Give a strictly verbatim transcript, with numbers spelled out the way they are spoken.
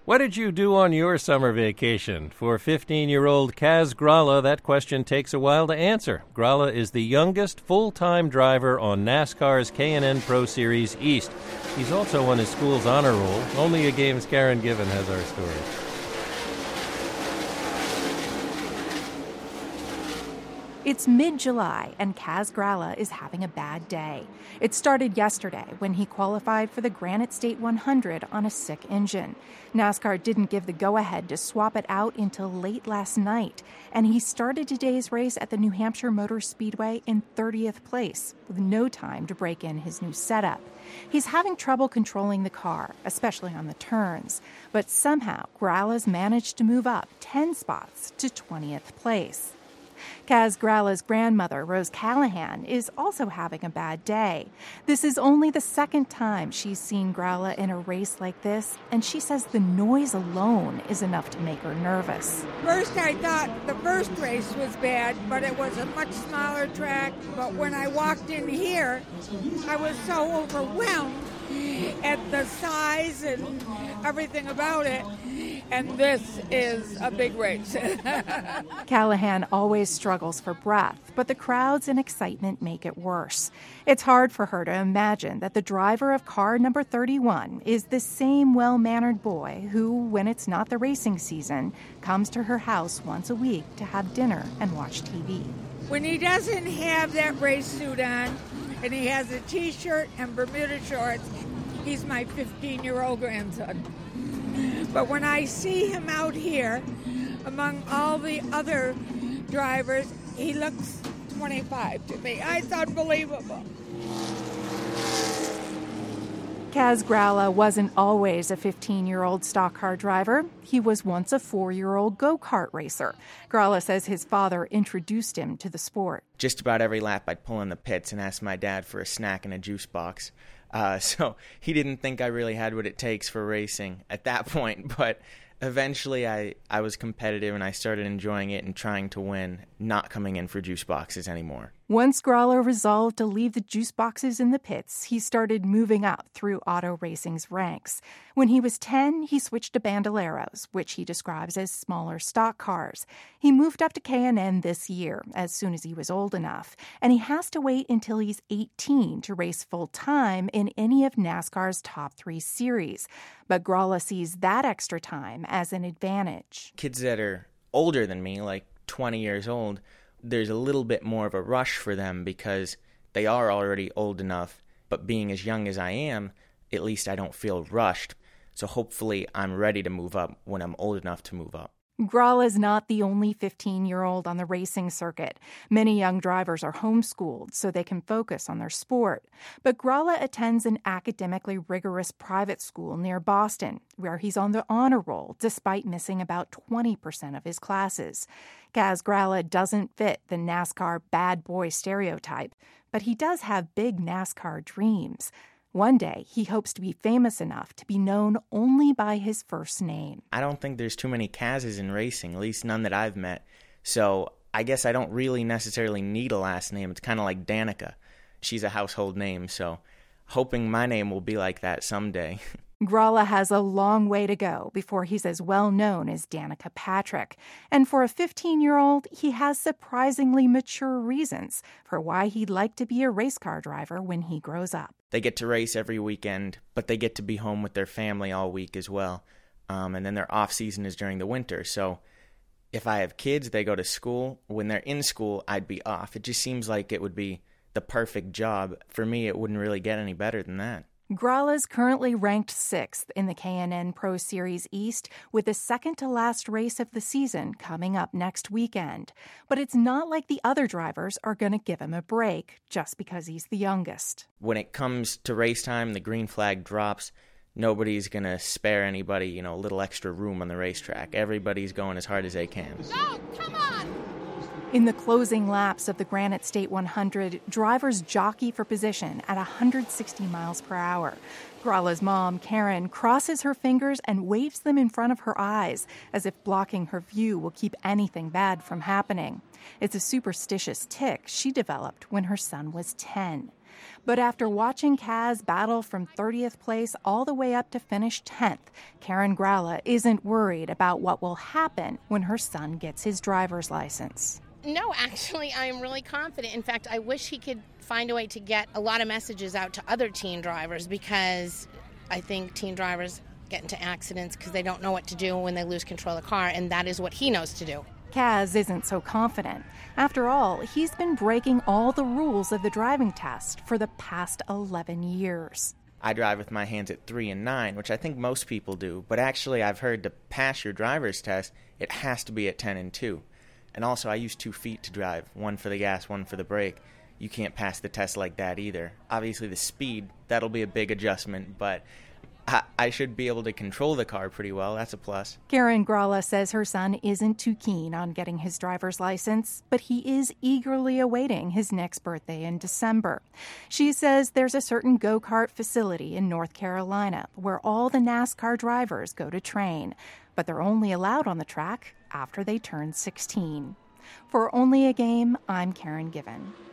What did you do on your summer vacation? For fifteen-year-old Kaz Gralla, that question takes a while to answer. Gralla is the youngest full-time driver on NASCAR's K and N Pro Series East. He's also on his school's honor roll. Only a Game's Karen Given has our story. It's mid-July, and Kaz Gralla is having a bad day. It started yesterday when he qualified for the Granite State one hundred on a sick engine. NASCAR didn't give the go-ahead to swap it out until late last night, and he started today's race at the New Hampshire Motor Speedway in thirtieth place, with no time to break in his new setup. He's having trouble controlling the car, especially on the turns, but somehow Gralla's managed to move up ten spots to twentieth place. Kaz Gralla's grandmother, Rose Callahan, is also having a bad day. This is only the second time she's seen Gralla in a race like this, and she says the noise alone is enough to make her nervous. First, I thought the first race was bad, but it was a much smaller track. But when I walked in here, I was so overwhelmed at the size and everything about it. And this is a big race. Callahan always struggles for breath, but the crowds and excitement make it worse. It's hard for her to imagine that the driver of car number thirty-one is the same well-mannered boy who, when it's not the racing season, comes to her house once a week to have dinner and watch T V. When he doesn't have that race suit on, and he has a T-shirt and Bermuda shorts, he's my fifteen-year-old grandson. But when I see him out here among all the other drivers, he looks twenty-five to me. It's unbelievable. Kaz Gralla wasn't always a fifteen-year-old stock car driver. He was once a four-year-old go-kart racer. Gralla says his father introduced him to the sport. Just about every lap I'd pull in the pits and ask my dad for a snack and a juice box. Uh, so he didn't think I really had what it takes for racing at that point, but eventually I, I was competitive and I started enjoying it and trying to win, not coming in for juice boxes anymore. Once Gralla resolved to leave the juice boxes in the pits, he started moving up through auto racing's ranks. When he was ten, he switched to Bandoleros, which he describes as smaller stock cars. He moved up to K and N this year, as soon as he was old enough, and he has to wait until he's eighteen to race full-time in any of NASCAR's top three series. But Gralla sees that extra time as an advantage. Kids that are older than me, like twenty years old, there's a little bit more of a rush for them because they are already old enough. But being as young as I am, at least I don't feel rushed. So hopefully I'm ready to move up when I'm old enough to move up. Gralla's not the only fifteen-year-old on the racing circuit. Many young drivers are homeschooled so they can focus on their sport. But Gralla attends an academically rigorous private school near Boston, where he's on the honor roll despite missing about twenty percent of his classes. Kaz Gralla doesn't fit the NASCAR bad boy stereotype, but he does have big NASCAR dreams. One day, he hopes to be famous enough to be known only by his first name. I don't think there's too many Kazes in racing, at least none that I've met. So I guess I don't really necessarily need a last name. It's kind of like Danica. She's a household name, so hoping my name will be like that someday. Gralla has a long way to go before he's as well known as Danica Patrick. And for a fifteen-year-old, he has surprisingly mature reasons for why he'd like to be a race car driver when he grows up. They get to race every weekend, but they get to be home with their family all week as well. Um, and then their off season is during the winter. So if I have kids, they go to school. When they're in school, I'd be off. It just seems like it would be the perfect job. For me, it wouldn't really get any better than that. Gralla's currently ranked sixth in the K and N Pro Series East, with the second-to-last race of the season coming up next weekend. But it's not like the other drivers are going to give him a break just because he's the youngest. When it comes to race time, the green flag drops. Nobody's going to spare anybody, you know, a little extra room on the racetrack. Everybody's going as hard as they can. No, come on! In the closing laps of the Granite State one hundred, drivers jockey for position at one hundred sixty miles per hour. Gralla's mom, Karen, crosses her fingers and waves them in front of her eyes, as if blocking her view will keep anything bad from happening. It's a superstitious tic she developed when her son was ten. But after watching Kaz battle from thirtieth place all the way up to finish tenth, Karen Gralla isn't worried about what will happen when her son gets his driver's license. No, actually, I'm really confident. In fact, I wish he could find a way to get a lot of messages out to other teen drivers, because I think teen drivers get into accidents because they don't know what to do when they lose control of the car, and that is what he knows to do. Kaz isn't so confident. After all, he's been breaking all the rules of the driving test for the past eleven years. I drive with my hands at three and nine, which I think most people do, but actually I've heard to pass your driver's test, it has to be at ten and two. And also I use two feet to drive, one for the gas, one for the brake. You can't pass the test like that either. Obviously the speed, that'll be a big adjustment, but I, I should be able to control the car pretty well. That's a plus. Karen Gralla says her son isn't too keen on getting his driver's license, but he is eagerly awaiting his next birthday in December. She says there's a certain go-kart facility in North Carolina where all the NASCAR drivers go to train, but they're only allowed on the track after they turn sixteen. For Only a Game, I'm Karen Given.